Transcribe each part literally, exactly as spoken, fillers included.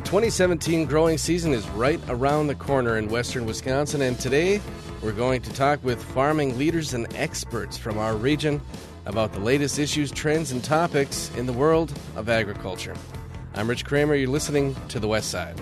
twenty seventeen growing season is right around the corner in western Wisconsin, and today we're going to talk with farming leaders and experts from our region about the latest issues, trends, and topics in the world of agriculture. I'm Rich Kramer. You're listening to The West Side.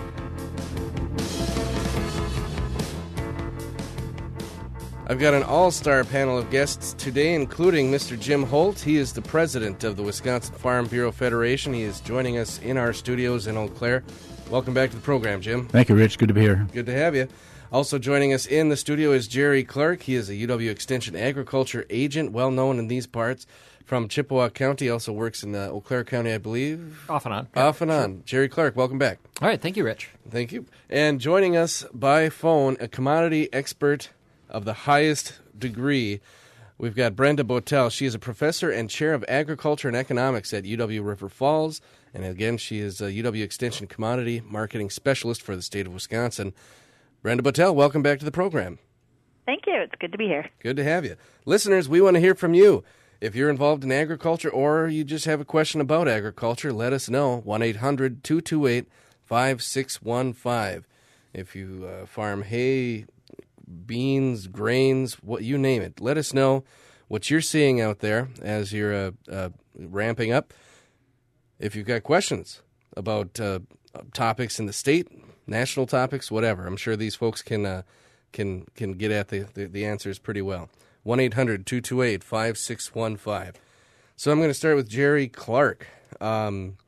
I've got an all-star panel of guests today, including Mister Jim Holt. He is the president of the Wisconsin Farm Bureau Federation. He is joining us in our studios in Eau Claire. Welcome back to the program, Jim. Thank you, Rich. Good to be here. Good to have you. Also joining us in the studio is Jerry Clark. He is a U W Extension agriculture agent, well known in these parts, from Chippewa County. Also works in uh, Eau Claire County, I believe. Off and on. Off and sure. on. Jerry Clark, welcome back. All right. Thank you, Rich. Thank you. And joining us by phone, a commodity expert of the highest degree, we've got Brenda Botel. She is a professor and chair of agriculture and economics at U W River Falls. And again, she is a U W Extension commodity marketing specialist for the state of Wisconsin. Brenda Botel, welcome back to the program. Thank you. It's good to be here. Good to have you. Listeners, we want to hear from you. If you're involved in agriculture or you just have a question about agriculture, let us know. one eight hundred two two eight five six one five. If you uh, farm hay, beans, grains, what you name it. Let us know what you're seeing out there as you're uh, uh, ramping up. If you've got questions about uh, topics in the state, national topics, whatever, I'm sure these folks can uh, can can get at the, the, the answers pretty well. one eight hundred two two eight five six one five. So I'm going to start with Jerry Clark. Um,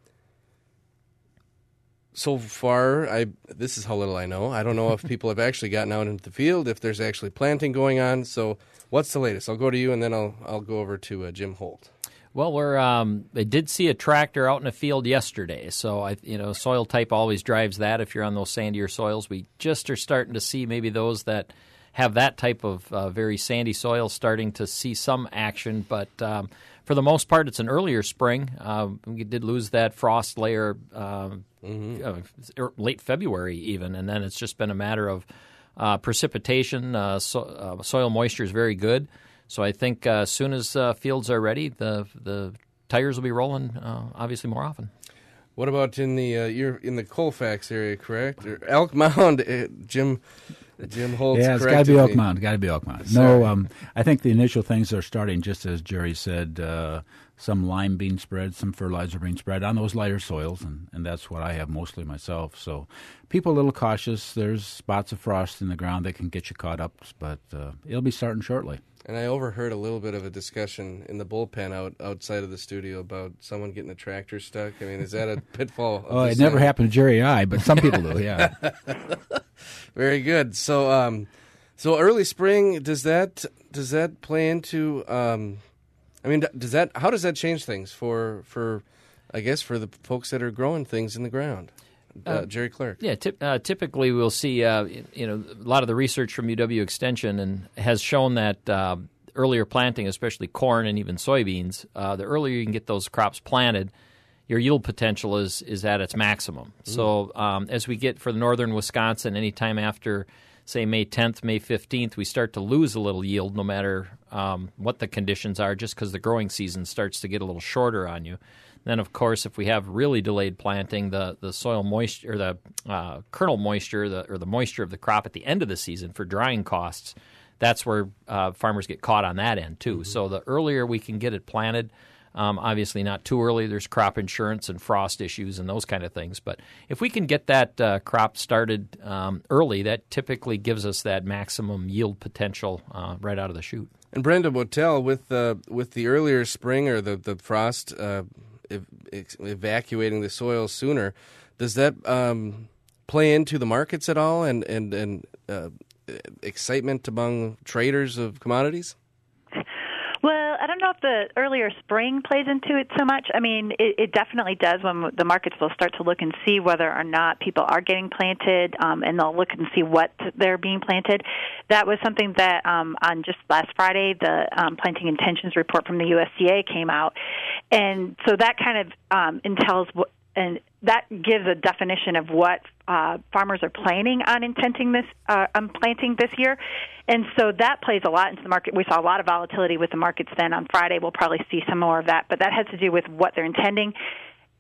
So far, I this is how little I know. I don't know if people have actually gotten out into the field, if there's actually planting going on. So what's the latest? I'll go to you, and then I'll I'll go over to uh, Jim Holt. Well, we're um, I did see a tractor out in the field yesterday. So I, you know, soil type always drives that. If you're on those sandier soils, we just are starting to see maybe those that have that type of uh, very sandy soil starting to see some action, but. Um, For the most part, it's an earlier spring. Uh, we did lose that frost layer um, mm-hmm. uh, late February even, and then it's just been a matter of uh, precipitation. Uh, so, uh, soil moisture is very good. So I think uh, as soon as uh, fields are ready, the the tires will be rolling uh, obviously more often. What about in the uh, you're in the Colfax area, correct? Or Elk Mound, uh, Jim Jim Holtz. Yeah, it's got to be Elk Mound. Got to be Elk Mound. No, um, I think the initial things are starting, just as Jerry said. Uh, some lime being spread, some fertilizer being spread on those lighter soils, and, and that's what I have mostly myself. So people a little cautious. There's spots of frost in the ground that can get you caught up, but uh, it'll be starting shortly. And I overheard a little bit of a discussion in the bullpen out outside of the studio about someone getting a tractor stuck. I mean, is that a pitfall? Oh, it never happened to Jerry I, but some people do, yeah. Very good. So, um, so early spring, does that does that play into? Um, I mean, does that how does that change things for for, I guess for the folks that are growing things in the ground? Uh, uh, Jerry Clark. Yeah, tip, uh, typically we'll see, uh, you know, a lot of the research from U W Extension and has shown that uh, earlier planting, especially corn and even soybeans, uh, the earlier you can get those crops planted, your yield potential is is at its maximum. Mm. So um, as we get for the northern Wisconsin, anytime after, say, May tenth, May fifteenth, we start to lose a little yield no matter um, what the conditions are, just because the growing season starts to get a little shorter on you. Then, of course, if we have really delayed planting, the, the soil moisture, or the uh, kernel moisture, the, or the moisture of the crop at the end of the season for drying costs, that's where uh, farmers get caught on that end, too. Mm-hmm. So the earlier we can get it planted, um, obviously not too early. There's crop insurance and frost issues and those kind of things. But if we can get that uh, crop started um, early, that typically gives us that maximum yield potential uh, right out of the chute. And Brenda Botel, with, uh, with the earlier spring or the, the frost uh evacuating the soil sooner, does that um, play into the markets at all and and and uh, excitement among traders of commodities? Well, I don't know if the earlier spring plays into it so much. I mean, it, it definitely does when the markets will start to look and see whether or not people are getting planted, um, and they'll look and see what they're being planted. That was something that um, on just last Friday, the um, planting intentions report from the U S D A came out. And so that kind of um, entails what, and that gives a definition of what uh, farmers are planning on intending this, uh, on planting this year. And so that plays a lot into the market. We saw a lot of volatility with the markets then on Friday. We'll probably see some more of that, but that has to do with what they're intending.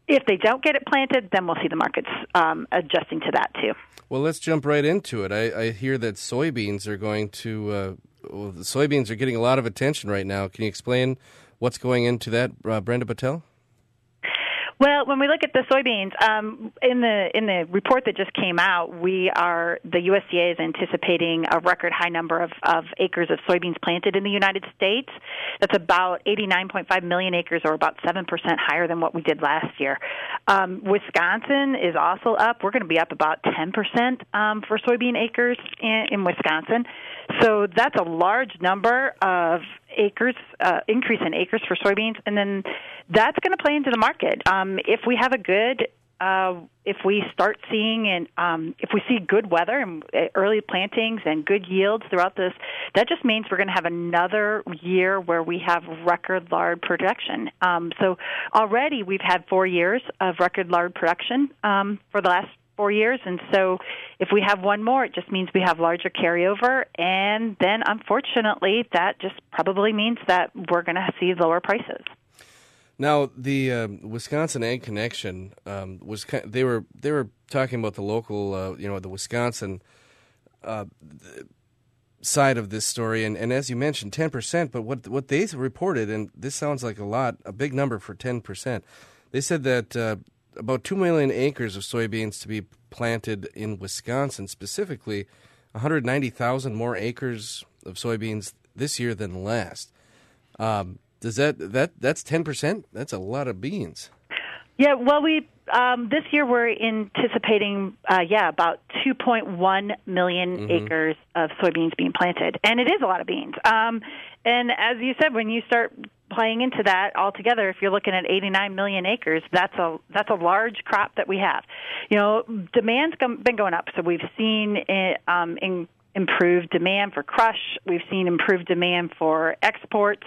If they don't get it planted, then we'll see the markets um, adjusting to that too. Well, let's jump right into it. I, I hear that soybeans are going to, uh, well, the soybeans are getting a lot of attention right now. Can you explain what's going into that, uh, Brenda Patel? Well, when we look at the soybeans, um, in the in the report that just came out, we are the U S D A is anticipating a record high number of, of acres of soybeans planted in the United States. That's about eighty-nine point five million acres, or about seven percent higher than what we did last year. Um, Wisconsin is also up. We're going to be up about ten percent um, for soybean acres in, in Wisconsin. So that's a large number of acres, uh, increase in acres for soybeans, and then that's going to play into the market. Um, if we have a good, uh, if we start seeing and um, if we see good weather and early plantings and good yields throughout this, that just means we're going to have another year where we have record lard production. Um, so already we've had four years of record lard production um, for the last four years, and so if we have one more, it just means we have larger carryover, and then unfortunately that just probably means that we're going to see lower prices. Now, the uh, Wisconsin Ag Connection um, was they were they were talking about the local, uh, you know, the Wisconsin uh, side of this story, and, and as you mentioned, ten percent. But what what they reported, and this sounds like a lot, a big number for ten percent. They said that uh, about two million acres of soybeans to be planted in Wisconsin, specifically one hundred ninety thousand more acres of soybeans this year than last. Um, does that that that's ten percent? That's a lot of beans. Yeah, well, we um, this year we're anticipating, uh, yeah, about two point one million mm-hmm. acres of soybeans being planted, and it is a lot of beans. Um, and as you said, when you start playing into that altogether, if you're looking at eighty-nine million acres, that's a that's a large crop that we have. You know, demand's been going up, so we've seen it, um, in improved demand for crush. We've seen improved demand for exports.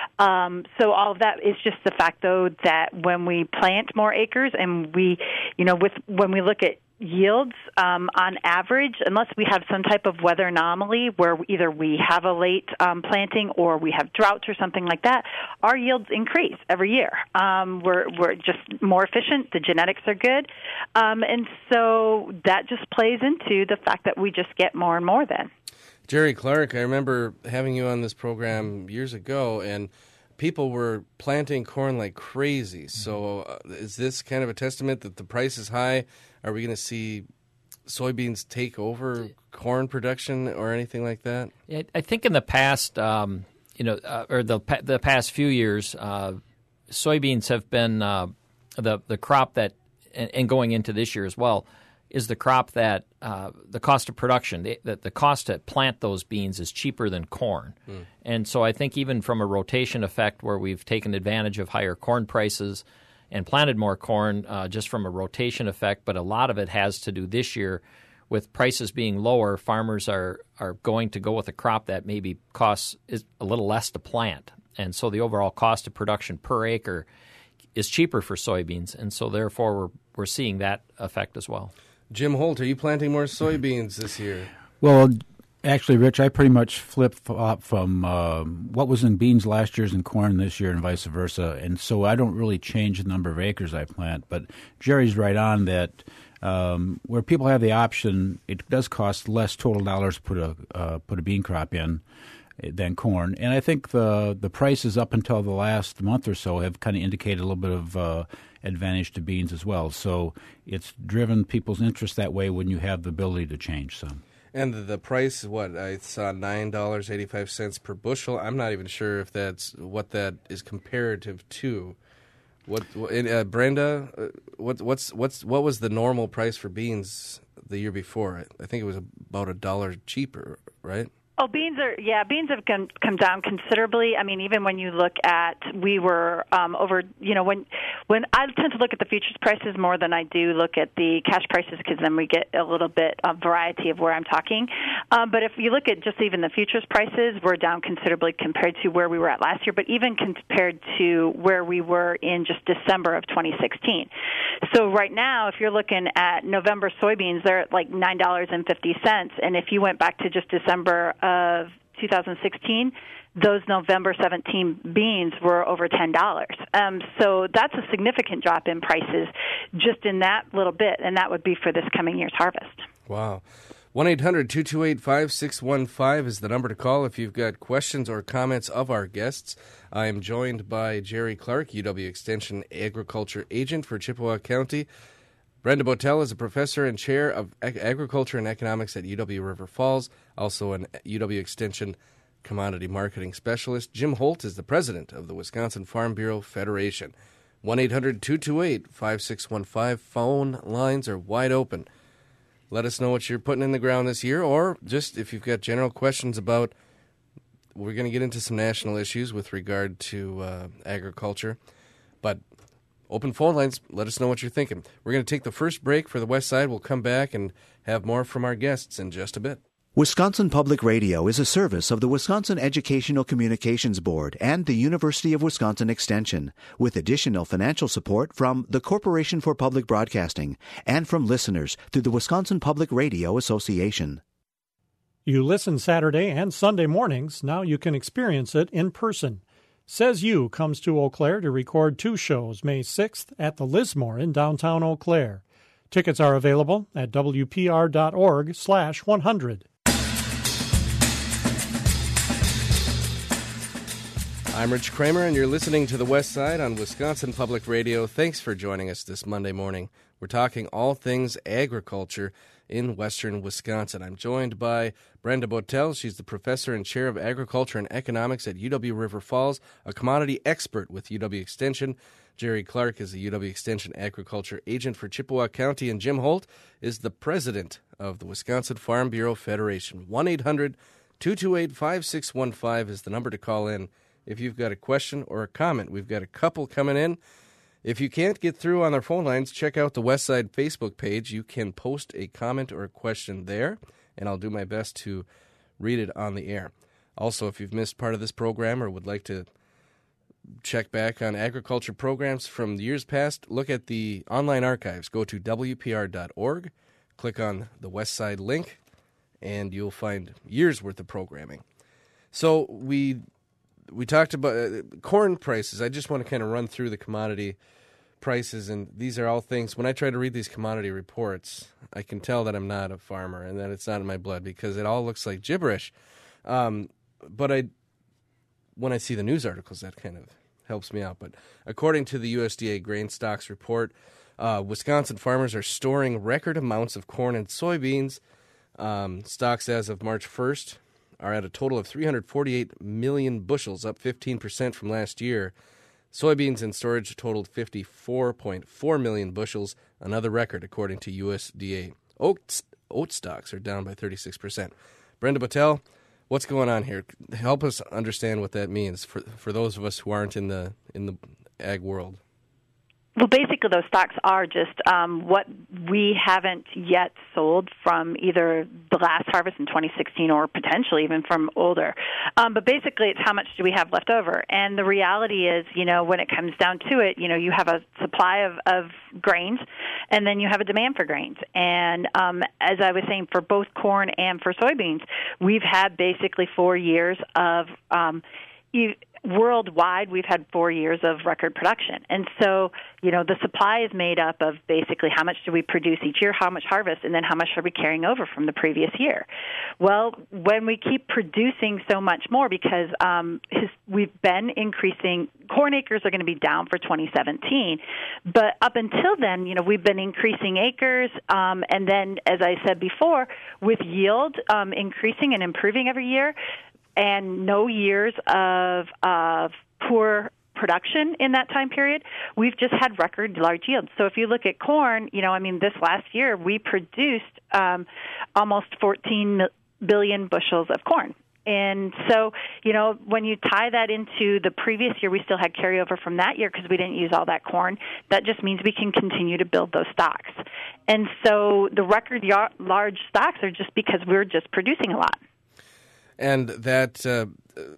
Um, so all of that is just the fact, though, that when we plant more acres and we, you know, with when we look at yields um, on average, unless we have some type of weather anomaly where either we have a late um, planting or we have droughts or something like that, our yields increase every year. Um, we're we're just more efficient. The genetics are good, um, and so that just plays into the fact that we just get more and more then. Jerry Clark, I remember having you on this program years ago, and people were planting corn like crazy. So uh, is this kind of a testament that the price is high? Are we going to see soybeans take over corn production or anything like that? I think in the past, um, you know, uh, or the the past few years, uh, soybeans have been uh, the the crop that, and, and going into this year as well, is the crop that uh, the cost of production, the, the, the cost to plant those beans is cheaper than corn. Mm. And so I think even from a rotation effect where we've taken advantage of higher corn prices and planted more corn uh, just from a rotation effect, but a lot of it has to do this year with prices being lower. Farmers are, are going to go with a crop that maybe costs is a little less to plant. And so the overall cost of production per acre is cheaper for soybeans. And so therefore we're, we're seeing that effect as well. Jim Holt, are you planting more soybeans this year? Well, actually, Rich, I pretty much flip-flop from uh, what was in beans last year's in corn this year and vice versa. And so I don't really change the number of acres I plant. But Jerry's right on that um, where people have the option, it does cost less total dollars to put a, uh, put a bean crop in than corn. And I think the the prices up until the last month or so have kind of indicated a little bit of uh, advantage to beans as well. So it's driven people's interest that way when you have the ability to change some. And the, the price, what, I saw nine dollars and eighty-five cents per bushel. I'm not even sure if that's what that is comparative to. What, uh, Brenda, uh, what, what's what's what was the normal price for beans the year before? I think it was about a dollar cheaper, right? Oh, beans are, yeah, beans have come, come down considerably. I mean, even when you look at, we were um, over, you know, when when I tend to look at the futures prices more than I do look at the cash prices because then we get a little bit of variety of where I'm talking. Um, but if you look at just even the futures prices, we're down considerably compared to where we were at last year, but even compared to where we were in just December of twenty sixteen. So right now, if you're looking at November soybeans, they're at like nine dollars and fifty cents. And if you went back to just December of two thousand sixteen, those November seventeenth beans were over ten dollars. Um, so that's a significant drop in prices just in that little bit, and that would be for this coming year's harvest. Wow. one eight hundred two two eight five six one five is the number to call if you've got questions or comments of our guests. I am joined by Jerry Clark, U W Extension Agriculture Agent for Chippewa County. Brenda Botel is a professor and chair of Ag- Agriculture and Economics at U W River Falls, also an U W Extension Commodity Marketing Specialist. Jim Holt is the president of the Wisconsin Farm Bureau Federation. one eight hundred two two eight five six one five. Phone lines are wide open. Let us know what you're putting in the ground this year, or just if you've got general questions about, we're going to get into some national issues with regard to uh, agriculture, but open phone lines, let us know what you're thinking. We're going to take the first break for the West Side. We'll come back and have more from our guests in just a bit. Wisconsin Public Radio is a service of the Wisconsin Educational Communications Board and the University of Wisconsin Extension, with additional financial support from the Corporation for Public Broadcasting and from listeners through the Wisconsin Public Radio Association. You listen Saturday and Sunday mornings. Now you can experience it in person. Says You comes to Eau Claire to record two shows May sixth at the Lismore in downtown Eau Claire. Tickets are available at w p r dot org slash one hundred. I'm Rich Kramer, and you're listening to The West Side on Wisconsin Public Radio. Thanks for joining us this Monday morning. We're talking all things agriculture in western Wisconsin. I'm joined by Brenda Botel. She's the professor and chair of agriculture and economics at U W River Falls, a commodity expert with U W Extension. Jerry Clark is the U W Extension agriculture agent for Chippewa County, and Jim Holt is the president of the Wisconsin Farm Bureau Federation. one eight hundred two two eight five six one five is the number to call in if you've got a question or a comment. We've got a couple coming in. If you can't get through on our phone lines, check out the Westside Facebook page. You can post a comment or a question there, and I'll do my best to read it on the air. Also, if you've missed part of this program or would like to check back on agriculture programs from years past, look at the online archives. Go to w p r dot org, click on the Westside link, and you'll find years' worth of programming. So we... We talked about uh, corn prices. I just want to kind of run through the commodity prices, and these are all things. When I try to read these commodity reports, I can tell that I'm not a farmer and that it's not in my blood because it all looks like gibberish. Um, but I, when I see the news articles, that kind of helps me out. But according to the U S D A grain stocks report, uh, Wisconsin farmers are storing record amounts of corn and soybeans. Um, stocks as of March first are at a total of three hundred forty-eight million bushels, up fifteen percent from last year. Soybeans in storage totaled fifty-four point four million bushels, another record according to U S D A. Oat, oat stocks are down by thirty-six percent. Brenda Botel, what's going on here? Help us understand what that means for for those of us who aren't in the in the ag world. Well, basically, those stocks are just um, what we haven't yet sold from either the last harvest in twenty sixteen or potentially even from older. Um, but basically, it's how much do we have left over. And the reality is, you know, when it comes down to it, you know, you have a supply of, of grains, and then you have a demand for grains. And um, as I was saying, for both corn and for soybeans, we've had basically four years of um, e- worldwide, we've had four years of record production. And so, you know, the supply is made up of basically how much do we produce each year, how much harvest, and then how much are we carrying over from the previous year. Well, when we keep producing so much more, because um, his, we've been increasing, corn acres are going to be down for twenty seventeen, but up until then, you know, we've been increasing acres, um, and then, as I said before, with yield um, increasing and improving every year, and no years of of poor production in that time period, we've just had record large yields. So if you look at corn, you know, I mean, this last year we produced um, almost fourteen billion bushels of corn. And so, you know, when you tie that into the previous year, we still had carryover from that year because we didn't use all that corn. That just means we can continue to build those stocks. And so the record y- large stocks are just because we're just producing a lot. And that, uh,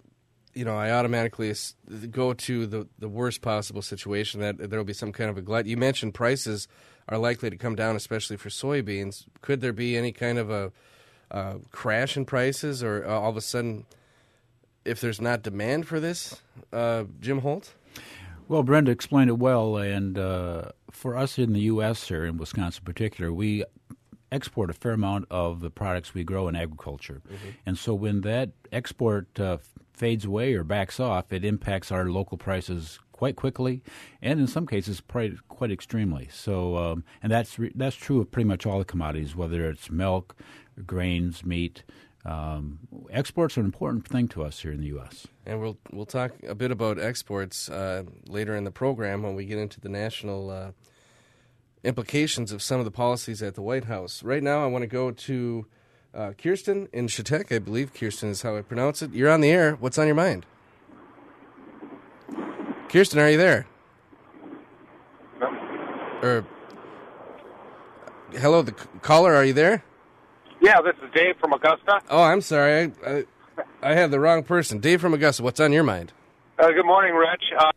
you know, I automatically go to the, the worst possible situation, that there will be some kind of a glut. You mentioned prices are likely to come down, especially for soybeans. Could there be any kind of a uh, crash in prices, or uh, all of a sudden, if there's not demand for this, uh, Jim Holt? Well, Brenda explained it well, and uh, for us in the U S here, in Wisconsin in particular, we export a fair amount of the products we grow in agriculture. Mm-hmm. And so when that export uh, fades away or backs off, it impacts our local prices quite quickly, and in some cases quite, quite extremely. So, um, and that's re- that's true of pretty much all the commodities, whether it's milk, grains, meat. Um, exports are an important thing to us here in the U S. And we'll we'll talk a bit about exports uh, later in the program when we get into the national uh, implications of some of the policies at the White House. Right now, I want to go to uh, Kirsten in Chetek. I believe Kirsten is how I pronounce it. You're on the air. What's on your mind? Kirsten, are you there? No. Or hello, the c- caller. Are you there? Yeah, this is Dave from Augusta. Oh, I'm sorry. I I, I have the wrong person. Dave from Augusta. What's on your mind? Uh, good morning, Rich. Uh,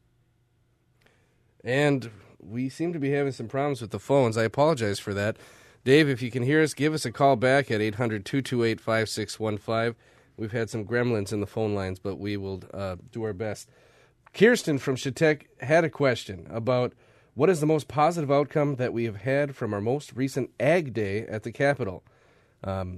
and we seem to be having some problems with the phones. I apologize for that. Dave, if you can hear us, give us a call back at eight hundred, two two eight, five six one five. We've had some gremlins in the phone lines, but we will uh, do our best. Kirsten from Chetek had a question about what is the most positive outcome that we have had from our most recent Ag Day at the Capitol. Um,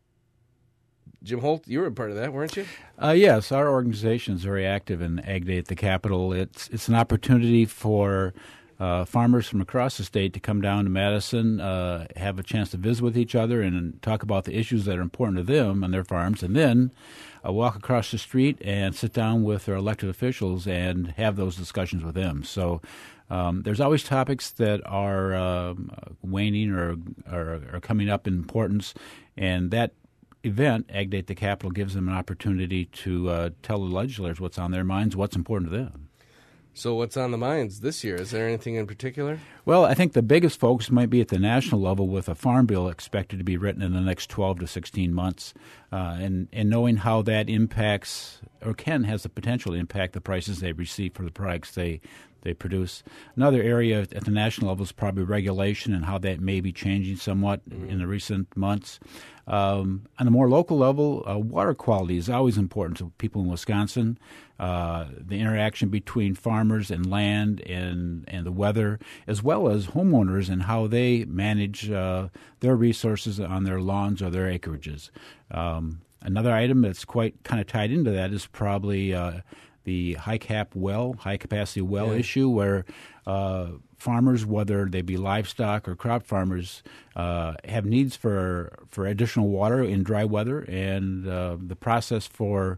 Jim Holt, you were a part of that, weren't you? Uh, yes, our organization is very active in Ag Day at the Capitol. It's it's an opportunity for uh, farmers from across the state to come down to Madison, uh, have a chance to visit with each other and talk about the issues that are important to them and their farms, and then uh, walk across the street and sit down with their elected officials and have those discussions with them. So um, there's always topics that are um, waning or, or are coming up in importance, and that event, Ag Day at the Capitol, gives them an opportunity to uh, tell the legislators what's on their minds, what's important to them. So what's on the minds this year? Is there anything in particular? Well, I think the biggest focus might be at the national level with a farm bill expected to be written in the next twelve to sixteen months, uh, and, and knowing how that impacts or can has the potential to impact the prices they receive for the products they they produce. Another area at the national level is probably regulation and how that may be changing somewhat mm-hmm. in the recent months. Um, on a more local level, uh, water quality is always important to people in Wisconsin. Uh, the interaction between farmers and land and, and the weather, as well as homeowners and how they manage uh, their resources on their lawns or their acreages. Um, another item that's quite kind of tied into that is probably uh, the high cap well, high capacity well yeah. issue, where uh, farmers, whether they be livestock or crop farmers, uh, have needs for for additional water in dry weather, and uh, the process for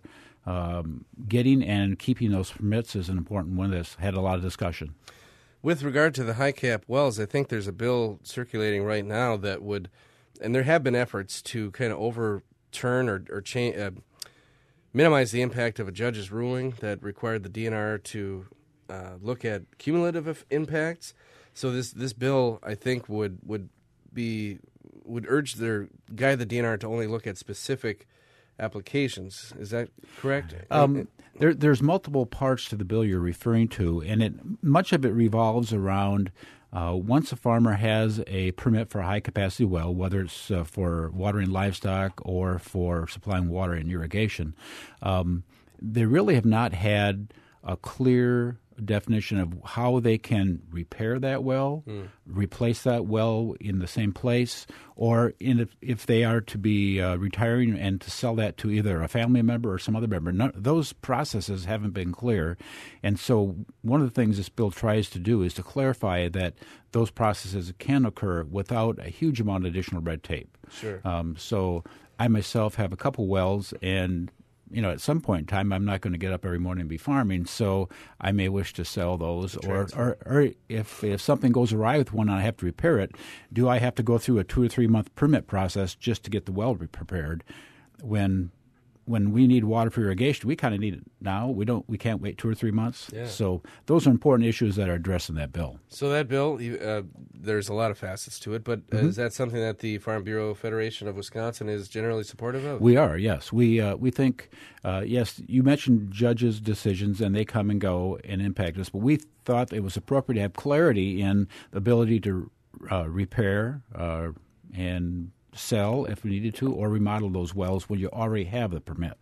um, getting and keeping those permits is an important one that's had a lot of discussion. With regard to the high cap wells, I think there's a bill circulating right now that would, and there have been efforts to kind of overturn or, or change. Uh, minimize the impact of a judge's ruling that required the D N R to uh, look at cumulative impacts. So this this bill, I think, would would be would urge their guide the D N R to only look at specific applications. Is that correct? Um, there, there's multiple parts to the bill you're referring to, and it much of it revolves around Uh, once a farmer has a permit for a high-capacity well, whether it's uh, for watering livestock or for supplying water and irrigation, um, they really have not had a clear definition of how they can repair that well, mm. replace that well in the same place, or in if, if they are to be uh, retiring and to sell that to either a family member or some other member. None, those processes haven't been clear. And so one of the things this bill tries to do is to clarify that those processes can occur without a huge amount of additional red tape. Sure. Um, so I myself have a couple wells, and you know, at some point in time, I'm not going to get up every morning and be farming, so I may wish to sell those. Or, or, or if if something goes awry with one and I have to repair it, do I have to go through a two or three month permit process just to get the well prepared? When when we need water for irrigation, we kind of need it now. We don't. We can't wait two or three months. Yeah. So those are important issues that are addressed in that bill. So that bill, uh, there's a lot of facets to it, but uh, mm-hmm. is that something that the Farm Bureau Federation of Wisconsin is generally supportive of? We are, yes. We uh, we think, uh, yes, you mentioned judges' decisions, and they come and go and impact us, but we thought it was appropriate to have clarity in the ability to uh, repair uh, and sell if we needed to, or remodel those wells when you already have the permit.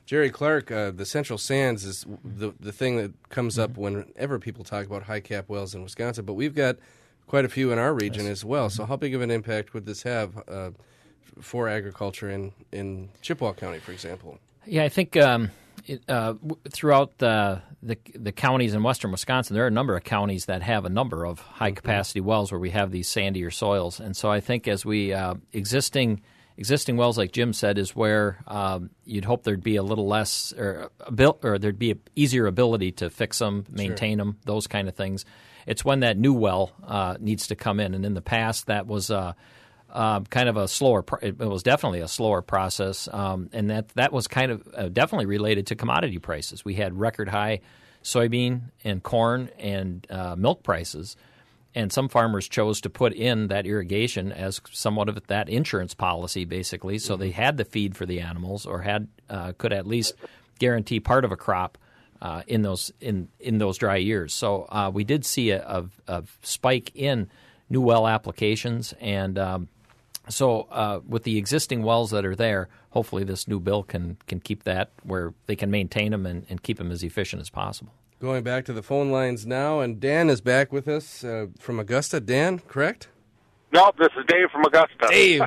Jerry Clark, uh, the Central Sands is the the thing that comes up whenever people talk about high cap wells in Wisconsin, but we've got quite a few in our region yes. as well. So how big of an impact would this have uh, for agriculture in, in Chippewa County, for example? Yeah, I think um, it, uh, w- throughout the, the the counties in western Wisconsin, there are a number of counties that have a number of high-capacity mm-hmm. wells where we have these sandier soils. And so I think as we uh, existing existing wells, like Jim said, is where um, you'd hope there'd be a little less or, abil- or there'd be an easier ability to fix them, maintain sure. them, those kind of things. It's when that new well uh, needs to come in. And in the past, that was uh, uh, kind of a slower pro- – it was definitely a slower process. Um, and that, that was kind of uh, definitely related to commodity prices. We had record high soybean and corn and uh, milk prices. And some farmers chose to put in that irrigation as somewhat of that insurance policy, basically. So they had the feed for the animals or had uh, could at least guarantee part of a crop uh, in those in, in those dry years. So uh, we did see a, a, a spike in new well applications. And um, so uh, with the existing wells that are there, hopefully this new bill can, can keep that where they can maintain them and, and keep them as efficient as possible. Going back to the phone lines now, and Dan is back with us uh, from Augusta. Dan, correct? No, this is Dave from Augusta. Dave.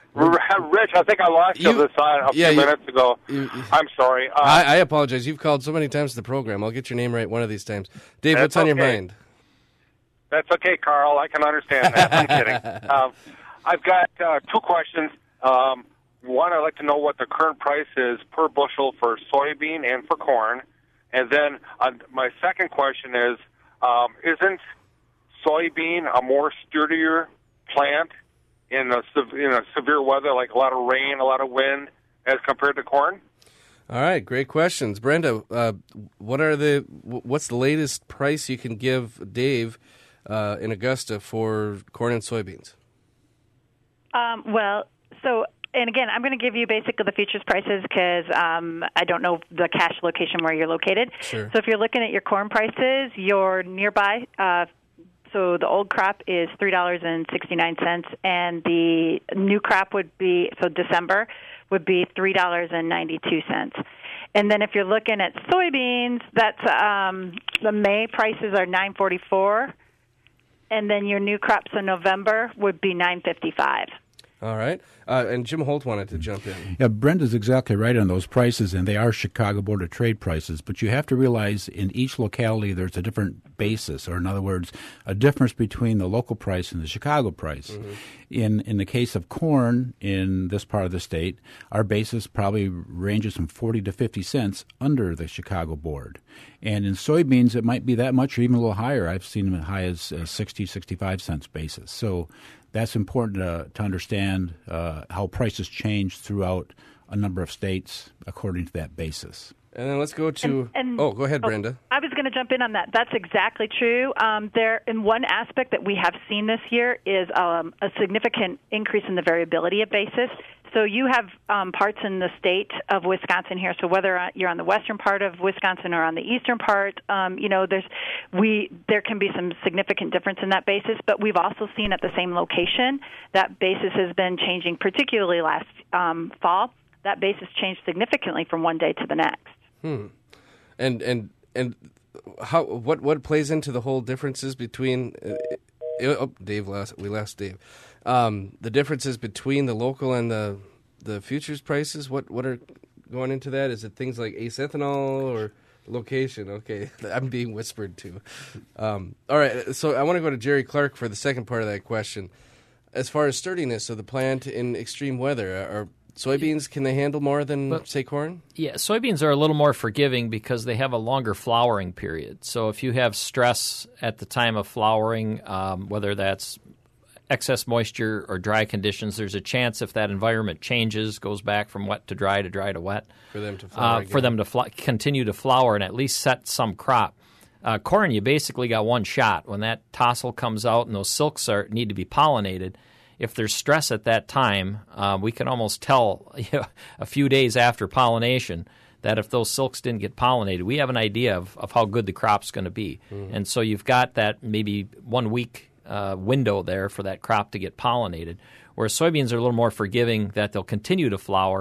Rich, I think I lost you, you this uh, a yeah, few you, minutes ago. You, you, I'm sorry. Uh, I, I apologize. You've called so many times to the program. I'll get your name right one of these times. Dave, what's on okay. your mind? That's okay, Carl. I can understand that. I'm kidding. Um, I've got uh, two questions. Um, one, I'd like to know what the current price is per bushel for soybean and for corn. And then uh, my second question is, um, isn't soybean a more sturdier plant in a, in a severe weather, like a lot of rain, a lot of wind, as compared to corn? All right, great questions. Brenda, uh, what are the what's the latest price you can give Dave uh, in Augusta for corn and soybeans? Um, well, so... And again, I'm going to give you basically the futures prices because um, I don't know the cash location where you're located. Sure. So if you're looking at your corn prices, your nearby, uh, so the old crop is three dollars and sixty-nine cents, and the new crop would be, so December, would be three dollars and ninety-two cents. And then if you're looking at soybeans, that's um, the May prices are nine forty-four, and then your new crop, so November, would be nine fifty-five. All right. Uh, and Jim Holt wanted to jump in. Yeah, Brenda's exactly right on those prices, and they are Chicago Board of Trade prices. But you have to realize in each locality there's a different basis, or in other words, a difference between the local price and the Chicago price. Mm-hmm. In in the case of corn in this part of the state, our basis probably ranges from forty to fifty cents under the Chicago Board. And in soybeans, it might be that much or even a little higher. I've seen them as high as uh, sixty, sixty-five cents basis. So that's important to, to understand uh, how prices change throughout a number of states according to that basis. And then let's go to and, and, – oh, go ahead, oh, Brenda. I was going to jump in on that. That's exactly true. Um, there, in one aspect that we have seen this year is um, a significant increase in the variability of basis. So you have um, parts in the state of Wisconsin here. So whether you're on the western part of Wisconsin or on the eastern part, um, you know, there's we there can be some significant difference in that basis. But we've also seen at the same location that basis has been changing, particularly last um, fall. That basis changed significantly from one day to the next. Hmm. And and and how what what plays into the whole differences between? Uh, oh, Dave, lost, we lost Dave. Um, the differences between the local and the the futures prices. What what are going into that? Is it things like A C E ethanol or location? Okay, I'm being whispered to. Um, all right, so I want to go to Jerry Clark for the second part of that question. As far as sturdiness of the plant in extreme weather, are soybeans, can they handle more than, well, say, corn? Yeah, soybeans are a little more forgiving because they have a longer flowering period. So if you have stress at the time of flowering, um, whether that's excess moisture or dry conditions, there's a chance if that environment changes, goes back from wet to dry to dry to wet, for them to flower uh, for them to fl- continue to flower and at least set some crop. Uh, corn, you basically got one shot. When that tassel comes out and those silks are need to be pollinated, if there's stress at that time, uh, we can almost tell you know, a few days after pollination that if those silks didn't get pollinated, we have an idea of, of how good the crop's going to be. Mm-hmm. And so you've got that maybe one week uh, window there for that crop to get pollinated, whereas soybeans are a little more forgiving that they'll continue to flower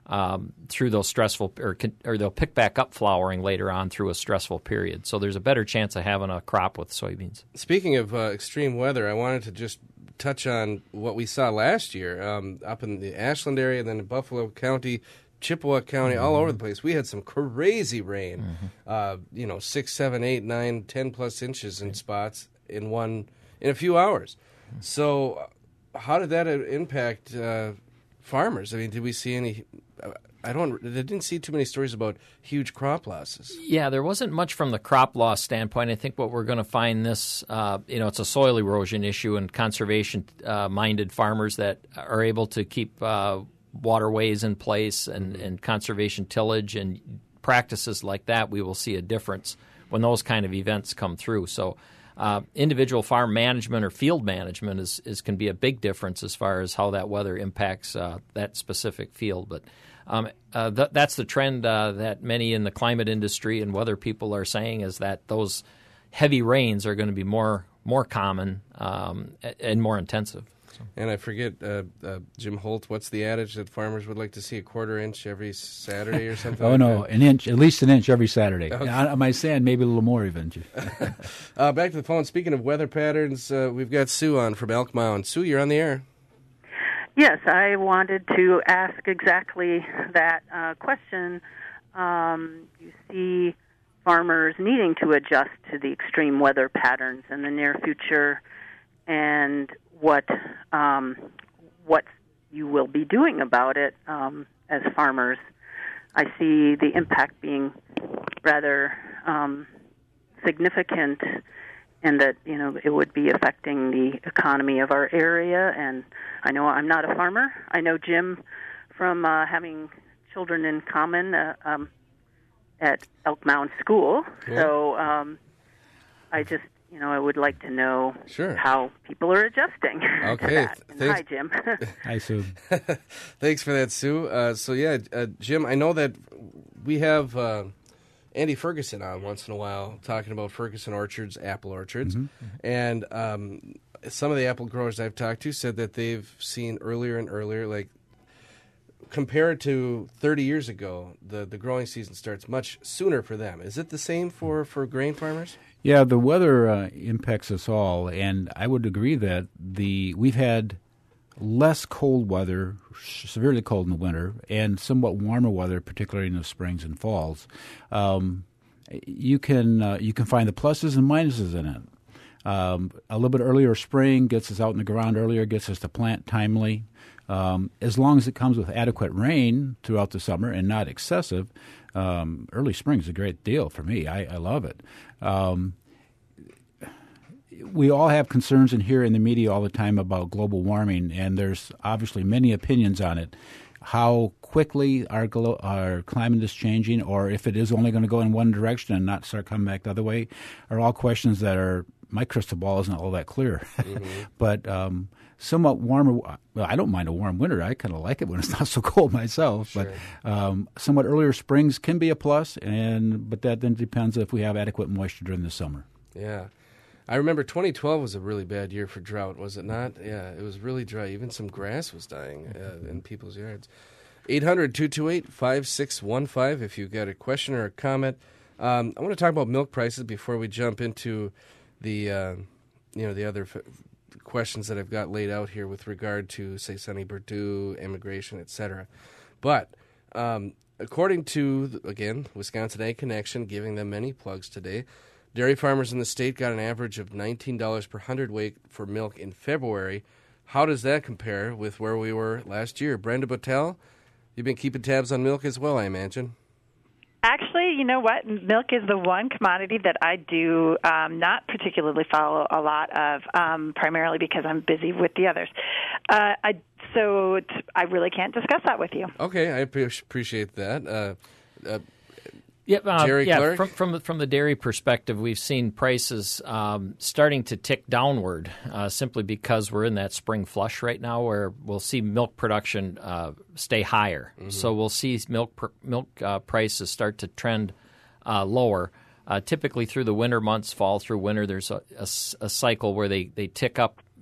um, through those stressful, or, or they'll pick back up flowering later on through a stressful period. So there's a better chance of having a crop with soybeans. Speaking of uh, extreme weather, I wanted to just touch on what we saw last year um, up in the Ashland area, then in Buffalo County, Chippewa County, mm-hmm. all over the place. We had some crazy rain, mm-hmm. uh, you know, six, seven, eight, nine, ten plus inches in spots in one in a few hours. Mm-hmm. So, how did that impact uh, farmers? I mean, did we see any? I don't. I didn't see too many stories about huge crop losses. Yeah, there wasn't much from the crop loss standpoint. I think what we're going to find this, uh, you know, it's a soil erosion issue, and conservation-minded uh, farmers that are able to keep uh, waterways in place and, and conservation tillage and practices like that, we will see a difference when those kind of events come through. So uh, individual farm management or field management is, is can be a big difference as far as how that weather impacts uh, that specific field. But um, uh, th- that's the trend uh, that many in the climate industry and weather people are saying, is that those heavy rains are going to be more more common um, and more intensive. And I forget, uh, uh, Jim Holt, what's the adage that farmers would like to see a quarter inch every Saturday or something? oh, like no, that? an inch, at least an inch every Saturday. Okay. On my sand, maybe a little more even. uh, back to the phone. Speaking of weather patterns, uh, we've got Sue on from Elk Mound. Sue, you're on the air. Yes, I wanted to ask exactly that uh, question. Um, you see farmers needing to adjust to the extreme weather patterns in the near future, and what um, what you will be doing about it um, as farmers. I see the impact being rather um, significant, and that, you know, it would be affecting the economy of our area. And I know I'm not a farmer. I know Jim from uh, having children in common uh, um, at Elk Mound School. Cool. So um, I just, you know, I would like to know sure. how people are adjusting okay. to that. Th- Hi, Jim. Hi, Sue. Thanks for that, Sue. Uh, so, yeah, uh, Jim, I know that we have uh, Andy Ferguson on once in a while talking about Ferguson orchards, apple orchards. Mm-hmm. And um, some of the apple growers I've talked to said that they've seen earlier and earlier, like, compared to thirty years ago, the, the growing season starts much sooner for them. Is it the same for, for grain farmers? Yeah, the weather uh, impacts us all, and I would agree that the we've had less cold weather, severely cold in the winter, and somewhat warmer weather, particularly in the springs and falls. Um, you can uh, you can find the pluses and minuses in it. Um, a little bit earlier spring gets us out in the ground earlier, gets us to plant timely. Um, as long as it comes with adequate rain throughout the summer and not excessive, um, early spring is a great deal for me. I, I love it. Um, we all have concerns in here in the media all the time about global warming, and there's obviously many opinions on it. How quickly our glo- our climate is changing, or if it is only going to go in one direction and not start coming back the other way, are all questions that are, my crystal ball isn't all that clear. Mm-hmm. But um, somewhat warmer, well, I don't mind a warm winter. I kind of like it when it's not so cold myself. Sure. But um, somewhat earlier springs can be a plus, and but that then depends if we have adequate moisture during the summer. Yeah. I remember twenty twelve was a really bad year for drought, was it not? Yeah, it was really dry. Even some grass was dying uh, in people's yards. eight hundred, two two eight, five six one five if you've got a question or a comment. Um, I want to talk about milk prices before we jump into the uh, you know the other f- questions that I've got laid out here with regard to, say, Sonny Perdue, immigration, et cetera. But um, according to, again, Wisconsin Ag Connection, giving them many plugs today, dairy farmers in the state got an average of nineteen dollars per hundredweight for milk in February. How does that compare with where we were last year? Brenda Bottell, you've been keeping tabs on milk as well, I imagine. Actually, you know what? Milk is the one commodity that I do um, not particularly follow a lot of, um, primarily because I'm busy with the others. Uh, I, so t- I really can't discuss that with you. Okay, I appreciate that. Uh, uh, Yeah, uh, Jerry yeah. Clark? From from the, from the dairy perspective, we've seen prices um, starting to tick downward, uh, simply because we're in that spring flush right now, where we'll see milk production uh, stay higher. Mm-hmm. So we'll see milk pr- milk uh, prices start to trend uh, lower. Uh, typically, through the winter months, fall through winter, there's a, a, a cycle where they, they tick up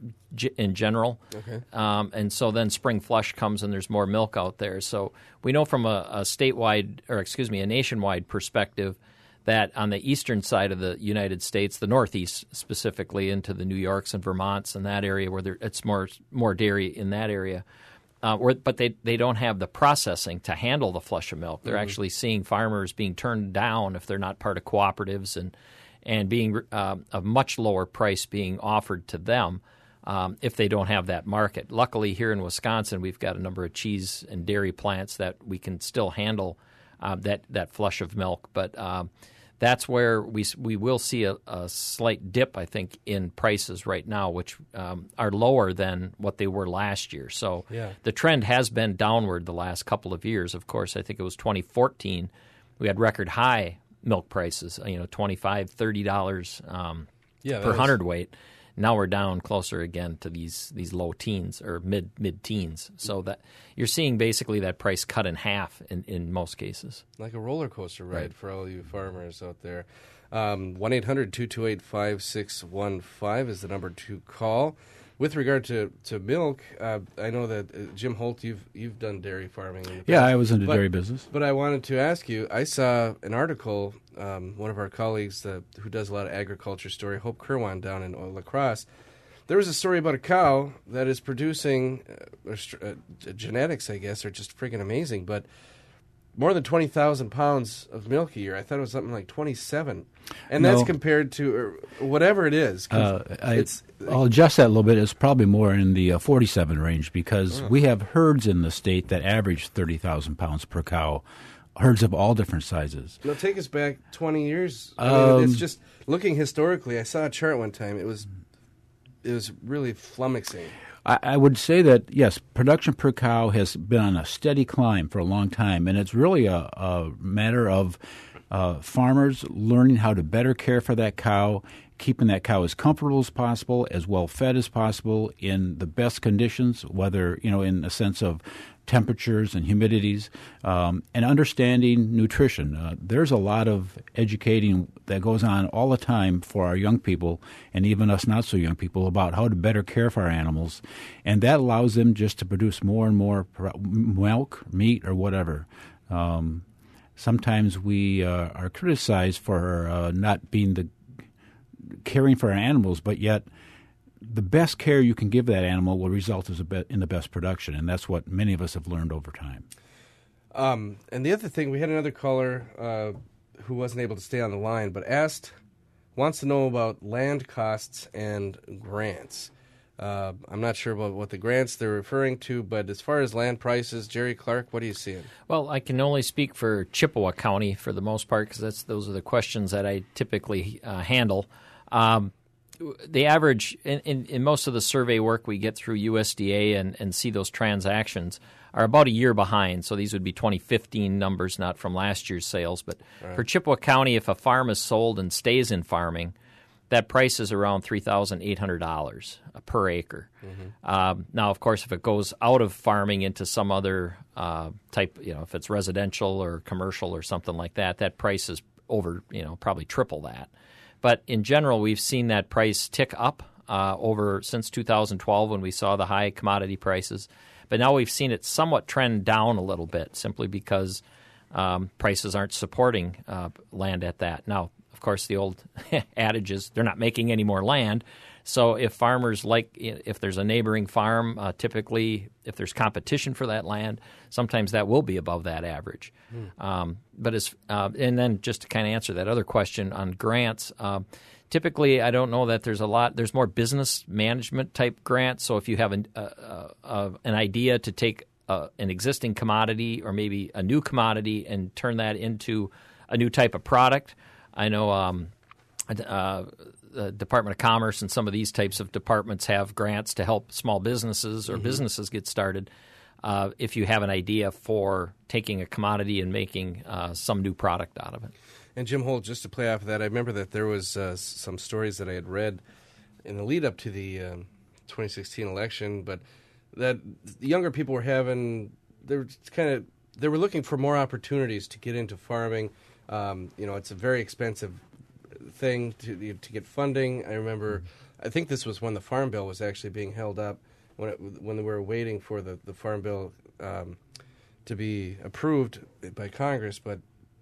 g- in general. Okay. Um, and so then spring flush comes and there's more milk out there. So we know from a, a statewide, or excuse me, a nationwide perspective that on the eastern side of the United States, the Northeast specifically, into the New Yorks and Vermonts and that area where there, it's more more dairy in that area, uh, where, but they, they don't have the processing to handle the flush of milk. They're mm-hmm. actually seeing farmers being turned down if they're not part of cooperatives and and being uh, a much lower price being offered to them um, if they don't have that market. Luckily, here in Wisconsin, we've got a number of cheese and dairy plants that we can still handle uh, that, that flush of milk. But um, that's where we we will see a, a slight dip, I think, in prices right now, which um, are lower than what they were last year. So yeah. the trend has been downward the last couple of years. Of course, I think it was twenty fourteen. We had record high milk prices, you know, twenty-five dollars, thirty dollars um, yeah, per was... hundredweight. Now we're down closer again to these these low teens or mid mid teens. So that you're seeing basically that price cut in half in, in most cases. Like a roller coaster ride Right. for all you farmers out there. Um, one eight hundred two two eight five six one five is the number to call. With regard to, to milk, uh, I know that, uh, Jim Holt, you've you've done dairy farming. In the Yeah, past. I was in the but, dairy business. But I wanted to ask you, I saw an article, um, one of our colleagues that, who does a lot of agriculture story, Hope Kerwan down in La Crosse, there was a story about a cow that is producing, uh, uh, genetics, I guess, are just freaking amazing, but more than twenty thousand pounds of milk a year. I thought it was something like twenty-seven. And No. that's compared to uh, whatever it is. 'Cause Uh, I, it's, I'll adjust that a little bit. It's probably more in the uh, forty-seven range because Oh. we have herds in the state that average thirty thousand pounds per cow, herds of all different sizes. no, take us back twenty years. I mean, Um, it's just looking historically. I saw a chart one time. It was it was really flummoxing. I, I would say that, yes, production per cow has been on a steady climb for a long time, and it's really a, a matter of uh, farmers learning how to better care for that cow, keeping that cow as comfortable as possible, as well fed as possible, in the best conditions, whether, you know, in a sense of temperatures and humidities, um, and understanding nutrition. Uh, there's a lot of educating that goes on all the time for our young people, and even us not so young people, about how to better care for our animals, and that allows them just to produce more and more pro- milk, meat, or whatever. Um, sometimes we uh, are criticized for uh, not being the caring for our animals, but yet the best care you can give that animal will result as a be- in the best production, and that's what many of us have learned over time. Um, and the other thing, we had another caller uh, who wasn't able to stay on the line, but asked, wants to know about land costs and grants. Uh, I'm not sure about what the grants they're referring to, but as far as land prices, Jerry Clark, what are you seeing? Well, I can only speak for Chippewa County for the most part because that's those are the questions that I typically uh, handle. Um, the average, in, in, in most of the survey work we get through U S D A and, and see those transactions, are about a year behind. So these would be twenty fifteen numbers, not from last year's sales. But right. For Chippewa County, if a farm is sold and stays in farming, that price is around three thousand eight hundred dollars per acre. Mm-hmm. Um, now, of course, if it goes out of farming into some other uh, type, you know, if it's residential or commercial or something like that, that price is over, you know, probably triple that. But in general, we've seen that price tick up uh, over since two thousand twelve when we saw the high commodity prices. But now we've seen it somewhat trend down a little bit simply because um, prices aren't supporting uh, land at that. Now, of course, the old adage is they're not making any more land. So if farmers like, if there's a neighboring farm, uh, typically if there's competition for that land, sometimes that will be above that average. Mm. Um, but as uh, and then just to kind of answer that other question on grants, uh, typically I don't know that there's a lot. There's more business management type grants. So if you have an uh, uh, an idea to take uh, an existing commodity or maybe a new commodity and turn that into a new type of product, I know. Um, uh, The Department of Commerce and some of these types of departments have grants to help small businesses or mm-hmm. businesses get started uh, if you have an idea for taking a commodity and making uh, some new product out of it. And Jim Holt, just to play off of that, I remember that there was uh, some stories that I had read in the lead up to the um, twenty sixteen election, but that the younger people were having, they were kind of, they were looking for more opportunities to get into farming. Um, you know, it's a very expensive thing to to get funding. I remember I think this was when the Farm Bill was actually being held up, when it, when we were waiting for the, the Farm Bill um, to be approved by Congress. But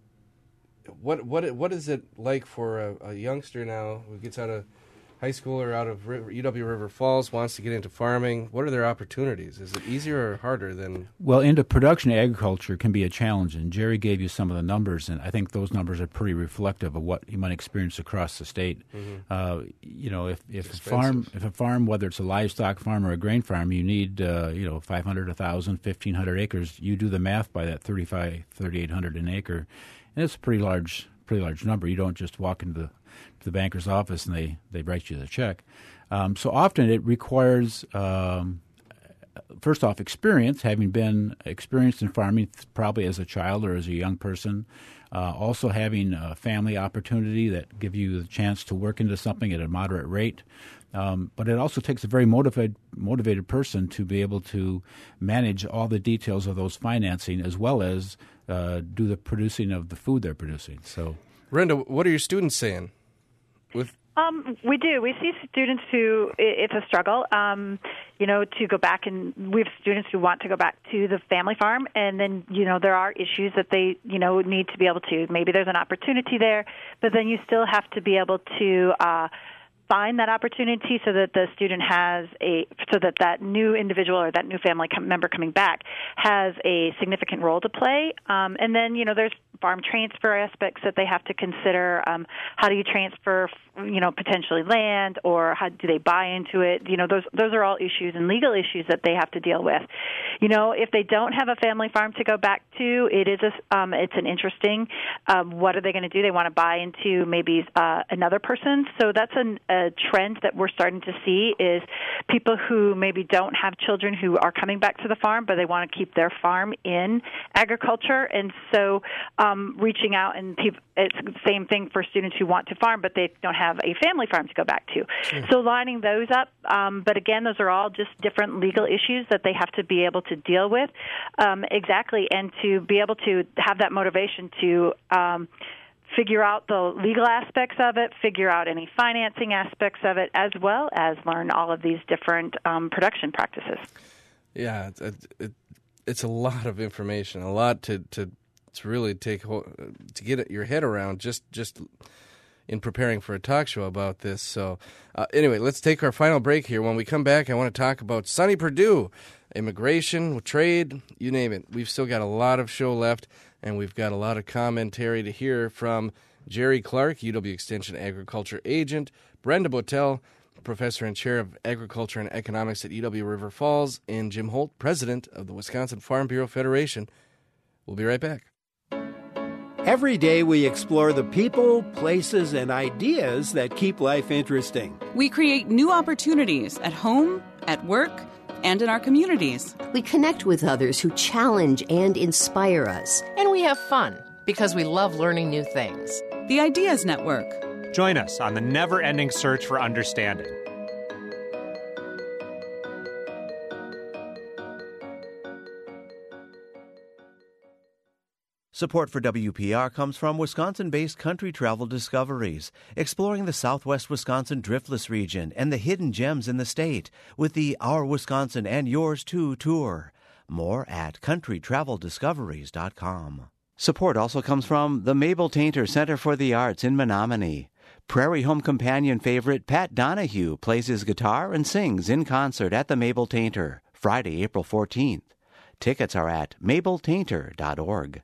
what what what is it like for a, a youngster now who gets out of high school or out of U W River Falls, wants to get into farming? What are their opportunities? Is it easier or harder than... Well, into production agriculture can be a challenge, and Jerry gave you some of the numbers, and I think those numbers are pretty reflective of what you might experience across the state. Mm-hmm. Uh, you know, if, if a farm, if a farm, whether it's a livestock farm or a grain farm, you need, uh, you know, five hundred, one thousand, fifteen hundred acres. You do the math by that thirty-five, thirty-eight hundred an acre, and it's a pretty large, pretty large number. You don't just walk into the to the banker's office and they, they write you the check. Um, so often it requires, um, first off, experience, having been experienced in farming probably as a child or as a young person. Uh, also having a family opportunity that give you the chance to work into something at a moderate rate. Um, but it also takes a very motivated motivated person to be able to manage all the details of those financing as well as uh, do the producing of the food they're producing. So, Brenda, what are your students saying? With Um, we do. We see students who it's a struggle, um, you know, to go back, and we have students who want to go back to the family farm, and then, you know, there are issues that they, you know, need to be able to. Maybe there's an opportunity there, but then you still have to be able to uh, find that opportunity so that the student has a, so that that new individual or that new family com- member coming back has a significant role to play. Um, and then, you know, there's farm transfer aspects that they have to consider. Um, how do you transfer, you know, potentially land, or how do they buy into it? You know, those those are all issues and legal issues that they have to deal with. You know, if they don't have a family farm to go back to, it is a, um, it's an interesting. Um, what are they going to do? They want to buy into maybe uh, another person. So that's an, a trend that we're starting to see is people who maybe don't have children who are coming back to the farm, but they want to keep their farm in agriculture, and so. Um, Um, reaching out, and people, it's the same thing for students who want to farm, but they don't have a family farm to go back to. Sure. So lining those up, um, but again, those are all just different legal issues that they have to be able to deal with. Um, exactly, and to be able to have that motivation to um, figure out the legal aspects of it, figure out any financing aspects of it, as well as learn all of these different um, production practices. Yeah, it's, it, it's a lot of information, a lot to, to to really take to get your head around just just in preparing for a talk show about this. So uh, anyway, let's take our final break here. When we come back, I want to talk about Sonny Perdue, immigration, trade, you name it. We've still got a lot of show left, and we've got a lot of commentary to hear from Jerry Clark, U W Extension Agriculture Agent, Brenda Botel, Professor and Chair of Agriculture and Economics at U W River Falls, and Jim Holt, President of the Wisconsin Farm Bureau Federation. We'll be right back. Every day we explore the people, places, and ideas that keep life interesting. We create new opportunities at home, at work, and in our communities. We connect with others who challenge and inspire us. And we have fun because we love learning new things. The Ideas Network. Join us on the never-ending search for understanding. Support for W P R comes from Wisconsin-based Country Travel Discoveries, exploring the southwest Wisconsin driftless region and the hidden gems in the state with the Our Wisconsin and Yours Too tour. More at country travel discoveries dot com. Support also comes from the Mabel Tainter Center for the Arts in Menominee. Prairie Home Companion favorite Pat Donahue plays his guitar and sings in concert at the Mabel Tainter, Friday, April fourteenth. Tickets are at mabel tainter dot org.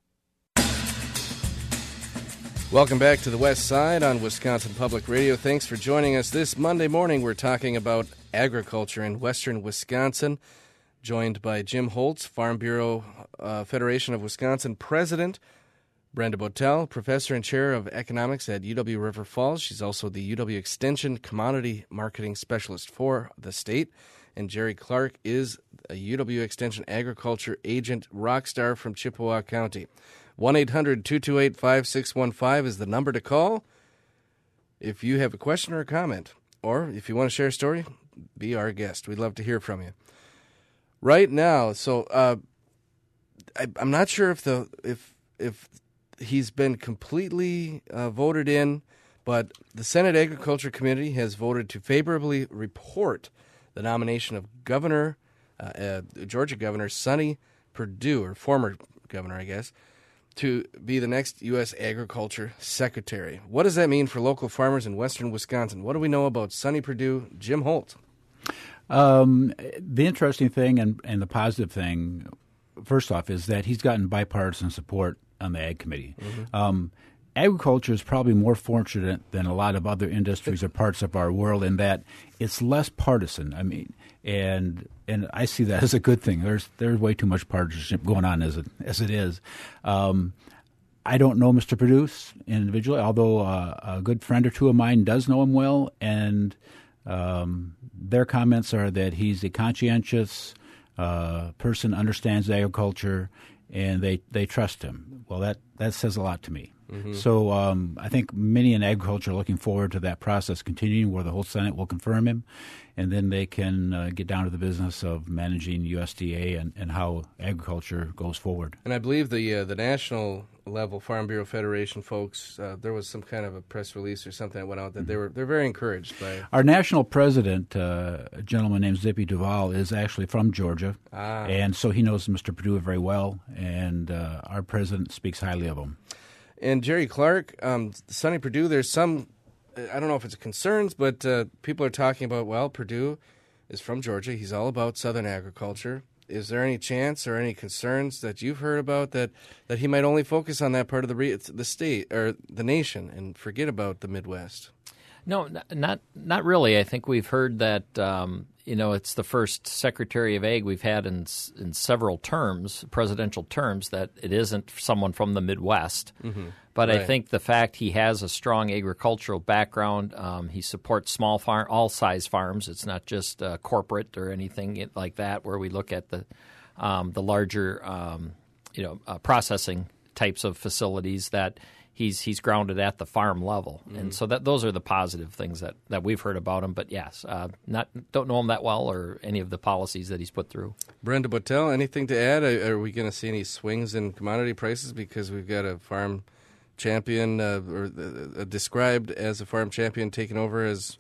Welcome back to the West Side on Wisconsin Public Radio. Thanks for joining us this Monday morning. We're talking about agriculture in western Wisconsin, joined by Jim Holtz, Farm Bureau uh, Federation of Wisconsin President, Brenda Botel, Professor and Chair of Economics at U W River Falls. She's also the U W Extension Commodity Marketing Specialist for the state. And Jerry Clark is a U W Extension Agriculture Agent rock star from Chippewa County. one eight hundred two two eight five six one five is the number to call if you have a question or a comment, or if you want to share a story, be our guest. We'd love to hear from you. Right now, so uh, I, I'm not sure if the if if he's been completely uh, voted in But the Senate Agriculture Committee has voted to favorably report the nomination of Governor, uh, uh, Georgia Governor Sonny Perdue, or former governor, I guess, to be the next U S Agriculture Secretary. What does that mean for local farmers in western Wisconsin? What do we know about Sonny Perdue? Jim Holt. Um, the interesting thing and, and the positive thing, first off, is that he's gotten bipartisan support on the Ag Committee. Mm-hmm. Um, agriculture is probably more fortunate than a lot of other industries or parts of our world in that it's less partisan. I mean, and and I see that as a good thing. There's there's way too much partisanship going on as it as it is. Um, I don't know Mister Perdue individually, although uh, a good friend or two of mine does know him well, and um, their comments are that he's a conscientious uh, person, understands agriculture, and they, they trust him. Well, that, that says a lot to me. Mm-hmm. So um, I think many in agriculture are looking forward to that process continuing where the whole Senate will confirm him, and then they can uh, get down to the business of managing U S D A and, and how agriculture goes forward. And I believe the uh, the national level Farm Bureau Federation folks, uh, there was some kind of a press release or something that went out that mm-hmm. they were they're very encouraged by. Our national president, uh, a gentleman named Zippy Duval, is actually from Georgia, ah. and so he knows Mister Perdue very well, and uh, our president speaks highly of him. And Jerry Clark, um, Sonny Perdue, there's some, I don't know if it's concerns, but uh, people are talking about, well, Perdue is from Georgia. He's all about Southern agriculture. Is there any chance or any concerns that you've heard about that, that he might only focus on that part of the re- the state or the nation and forget about the Midwest? No, not not really. I think we've heard that um, you know it's the first Secretary of Ag we've had in in several terms, presidential terms, that it isn't someone from the Midwest. Mm-hmm. But right. I think the fact he has a strong agricultural background, um, he supports small farm, all size farms. It's not just uh, corporate or anything like that, where we look at the um, the larger um, you know uh, processing types of facilities that. He's he's grounded at the farm level, mm-hmm. and so that those are the positive things that, that we've heard about him. But yes, uh, not don't know him that well or any of the policies that he's put through. Brenda Bottell, anything to add? Are, are we going to see any swings in commodity prices because we've got a farm champion uh, or uh, described as a farm champion taking over as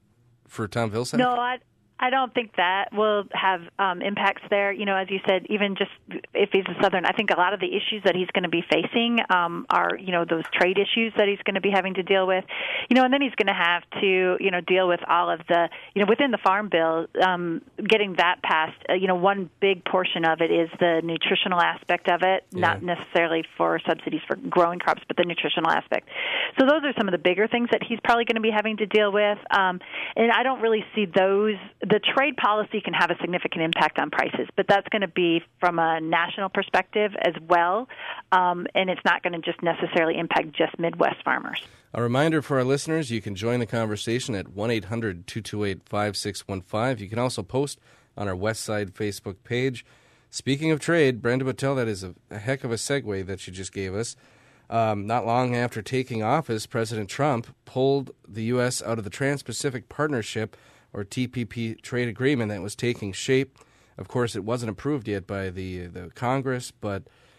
for Tom Vilsack? No, I. I don't think that will have um, impacts there. You know, as you said, even just if he's a Southern, I think a lot of the issues that he's going to be facing um, are, you know, those trade issues that he's going to be having to deal with. You know, and then he's going to have to, you know, deal with all of the, you know, within the Farm Bill, um, getting that passed. Uh, you know, one big portion of it is the nutritional aspect of it, yeah. not necessarily for subsidies for growing crops, but the nutritional aspect. So those are some of the bigger things that he's probably going to be having to deal with. Um, and I don't really see those. The trade policy can have a significant impact on prices, but that's going to be from a national perspective as well, um, and it's not going to just necessarily impact just Midwest farmers. A reminder for our listeners, you can join the conversation at one eight hundred two two eight five six one five. You can also post on our West Side Facebook page. Speaking of trade, Brenda Bottell, that is a, a heck of a segue that you just gave us. Um, not long after taking office, President Trump pulled the U S out of the Trans-Pacific Partnership or T P P trade agreement that was taking shape. Of course, it wasn't approved yet by the the Congress, but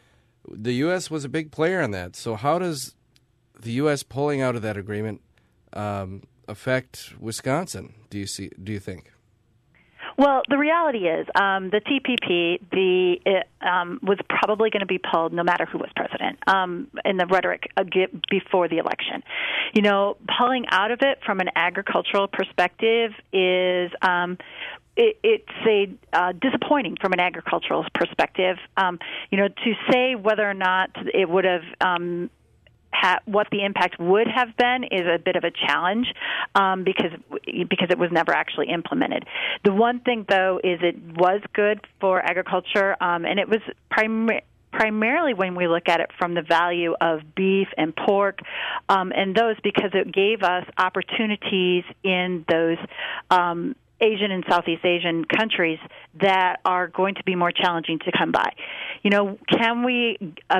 the U S was a big player in that. So how does the U S pulling out of that agreement um, affect Wisconsin, do you see? Do you think? Well, the reality is um, the T P P the it, um, was probably going to be pulled no matter who was president um, in the rhetoric before the election. You know, pulling out of it from an agricultural perspective is um, it, it's a uh, disappointing from an agricultural perspective. Um, you know, to say whether or not it would have um, Ha- what the impact would have been is a bit of a challenge um, because because it was never actually implemented. The one thing, though, is it was good for agriculture, um, and it was prim- primarily when we look at it from the value of beef and pork um, and those because it gave us opportunities in those um Asian and Southeast Asian countries that are going to be more challenging to come by. You know, can we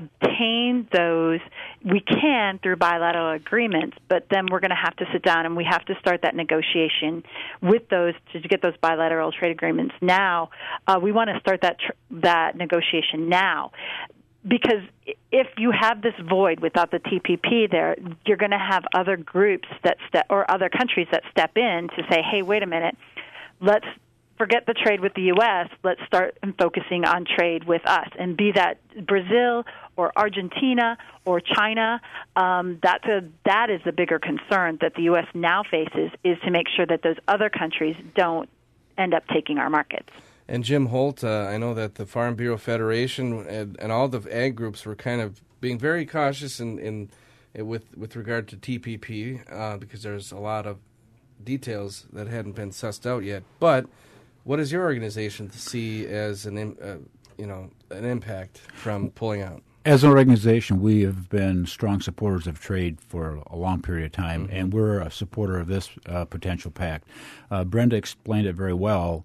obtain those? We can through bilateral agreements, but then we're going to have to sit down and we have to start that negotiation with those to get those bilateral trade agreements now. Uh, we want to start that tr- that negotiation now. because if you have this void without the T P P there, you're going to have other groups that step, or other countries that step in to say, hey, wait a minute, let's forget the trade with the U S, let's start focusing on trade with us. And be that Brazil or Argentina or China, um, that's a, that is the bigger concern that the U S now faces, is to make sure that those other countries don't end up taking our markets. And Jim Holt, uh, I know that the Farm Bureau Federation and, and all the ag groups were kind of being very cautious in, in, in with with regard to T P P uh, because there's a lot of details that hadn't been sussed out yet. But what does your organization see as an uh, you know an impact from pulling out? As an organization, we have been strong supporters of trade for a long period of time, mm-hmm. and we're a supporter of this uh, potential pact. Uh, Brenda explained it very well.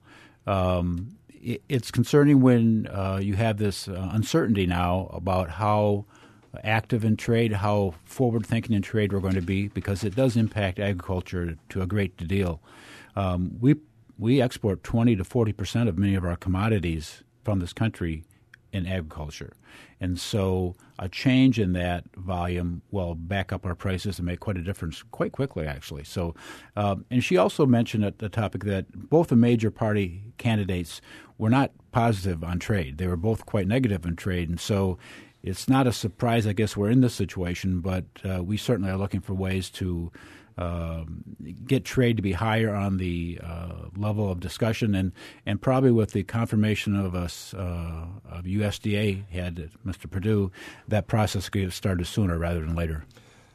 Um, it, it's concerning when uh, you have this uh, uncertainty now about how active in trade, how forward-thinking in trade we're going to be, because it does impact agriculture to a great deal. Um, we we export twenty to forty percent of many of our commodities from this country in agriculture. And so a change in that volume will back up our prices and make quite a difference quite quickly, actually. So, um, and she also mentioned at the topic that both the major party candidates were not positive on trade. They were both quite negative on trade. And so it's not a surprise, I guess, we're in this situation, but uh, we certainly are looking for ways to Uh, get trade to be higher on the uh, level of discussion, and, and probably with the confirmation of us uh, of U S D A head, Mister Perdue, that process could get started sooner rather than later.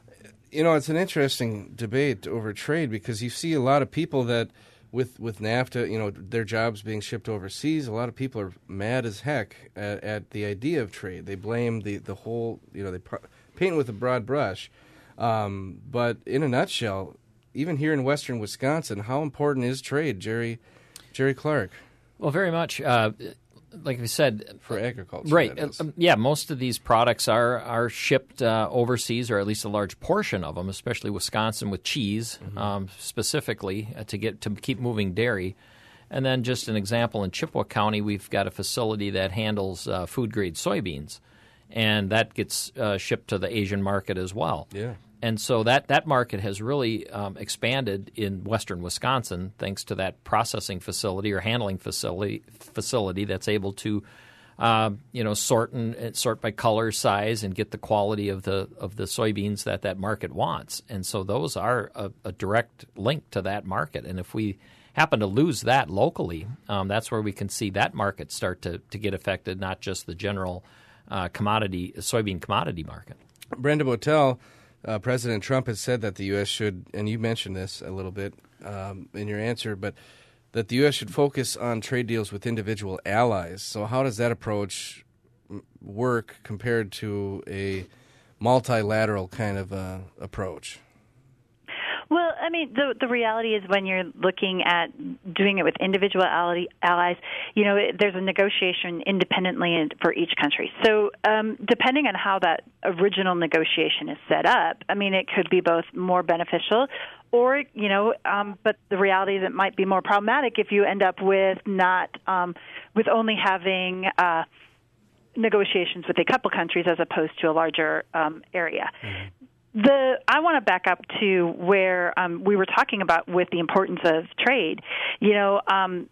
You know, it's an interesting debate over trade because you see a lot of people that with with NAFTA, you know, their jobs being shipped overseas, a lot of people are mad as heck at, at the idea of trade. They blame the, the whole, you know, they pro- paint with a broad brush. Um, but in a nutshell, even here in western Wisconsin, how important is trade, Jerry Jerry Clark? Well, very much. Uh, like we said, for agriculture, right? Uh, yeah, most of these products are are shipped uh, overseas, or at least a large portion of them, especially Wisconsin with cheese, mm-hmm. um, specifically uh, to get to keep moving dairy. And then, just an example, in Chippewa County, we've got a facility that handles uh, food grade soybeans, and that gets uh, shipped to the Asian market as well. Yeah. And so that, that market has really um, expanded in western Wisconsin thanks to that processing facility or handling facility facility that's able to, uh, you know, sort and sort by color, size, and get the quality of the of the soybeans that that market wants. And so those are a, a direct link to that market. And if we happen to lose that locally, um, that's where we can see that market start to to get affected, not just the general uh, commodity soybean commodity market. Brenda Botel. Uh, President Trump has said that the U S should, and you mentioned this a little bit um, in your answer, but that the U S should focus on trade deals with individual allies. So how does that approach work compared to a multilateral kind of uh, approach? Well, I mean, the the reality is when you're looking at doing it with individual ally, allies, you know, it, there's a negotiation independently in, for each country. So um, depending on how that original negotiation is set up, I mean, it could be both more beneficial or, you know, um, but the reality is it might be more problematic if you end up with not, um, with only having uh, negotiations with a couple countries as opposed to a larger um, area. Mm-hmm. The I want to back up to where um, we were talking about with the importance of trade, you know, um,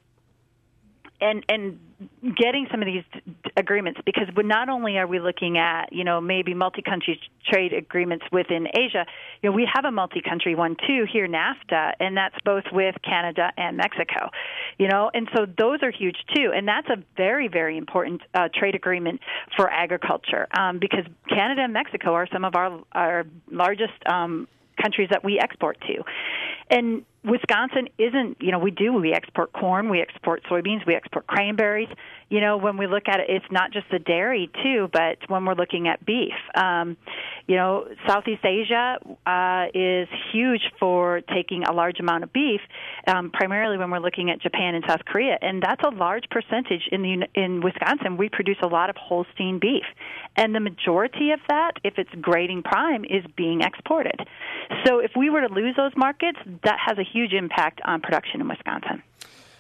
and and getting some of these agreements, because not only are we looking at, you know, maybe multi-country trade agreements within Asia, you know, we have a multi-country one too here, NAFTA, and that's both with Canada and Mexico, you know, and so those are huge too, and that's a very, very important uh, trade agreement for agriculture um, because Canada and Mexico are some of our, our largest um, countries that we export to. And Wisconsin isn't, you know, we do, we export corn, we export soybeans, we export cranberries. You know, when we look at it, it's not just the dairy, too, but when we're looking at beef. Um, you know, Southeast Asia uh, is huge for taking a large amount of beef, um, primarily when we're looking at Japan and South Korea. And that's a large percentage in the in Wisconsin. We produce a lot of Holstein beef. And the majority of that, if it's grading prime, is being exported. So if we were to lose those markets, that has a huge impact on production in Wisconsin.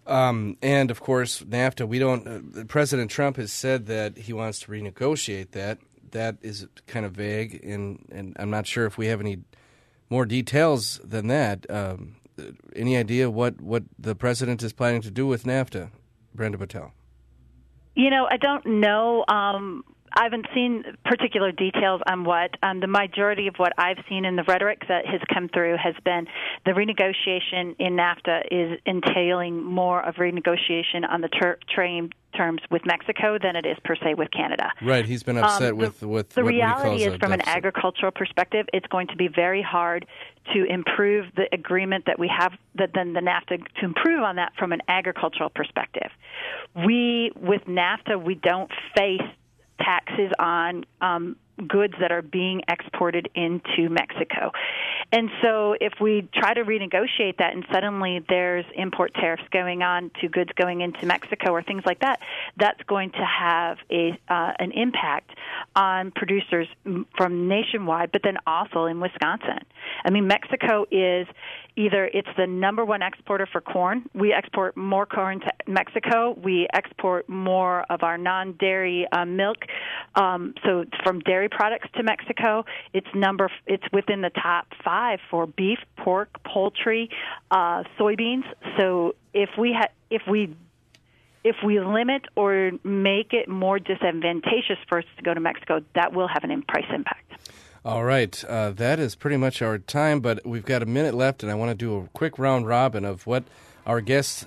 Um, and, of course, NAFTA, we don't uh, President Trump has said that he wants to renegotiate that. That is kind of vague, and, and I'm not sure if we have any more details than that. Um, any idea what, what the president is planning to do with NAFTA, Brenda Patel? You know, I don't know. Um, I haven't seen particular details on what. Um, the majority of what I've seen in the rhetoric that has come through has been the renegotiation in NAFTA is entailing more of renegotiation on the ter- trade terms with Mexico than it is per se with Canada. Right. He's been upset um, with, with the what reality he calls is, from deficit. an agricultural perspective, it's going to be very hard to improve the agreement that we have, that then the NAFTA, to improve on that from an agricultural perspective. We, with NAFTA, we don't face taxes on um, goods that are being exported into Mexico. And so if we try to renegotiate that and suddenly there's import tariffs going on to goods going into Mexico or things like that, that's going to have a uh, an impact on producers from nationwide, but then also in Wisconsin. I mean, Mexico is either it's the number one exporter for corn. We export more corn to Mexico. We export more of our non-dairy uh, milk. Um, so from dairy products to Mexico, it's number it's within the top five for beef, pork, poultry, uh, soybeans. So if we ha- if we if we limit or make it more disadvantageous for us to go to Mexico, that will have an in price impact. All right. Uh, that is pretty much our time, but we've got a minute left, and I want to do a quick round robin of what our guests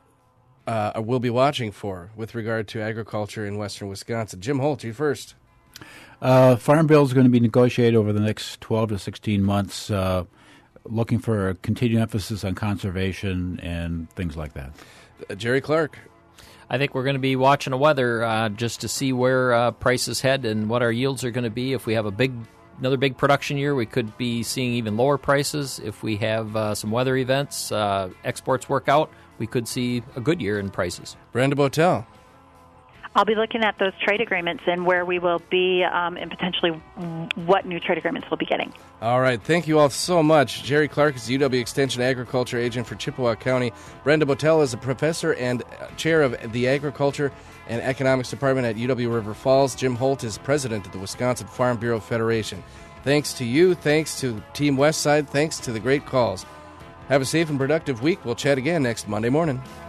uh, will be watching for with regard to agriculture in western Wisconsin. Jim Holt, you first. Uh, Farm Bill is going to be negotiated over the next twelve to sixteen months, uh, looking for a continued emphasis on conservation and things like that. Uh, Jerry Clark. I think we're going to be watching the weather uh, just to see where uh, prices head and what our yields are going to be. If we have a big, another big production year, we could be seeing even lower prices. If we have uh, some weather events, uh, exports work out, we could see a good year in prices. Brenda Botel. I'll be looking at those trade agreements and where we will be um, and potentially what new trade agreements we'll be getting. All right. Thank you all so much. Jerry Clark is the U W Extension Agriculture Agent for Chippewa County. Brenda Botel is a professor and chair of the Agriculture and Economics Department at U W River Falls. Jim Holt is president of the Wisconsin Farm Bureau Federation. Thanks to you. Thanks to Team Westside. Thanks to the great calls. Have a safe and productive week. We'll chat again next Monday morning.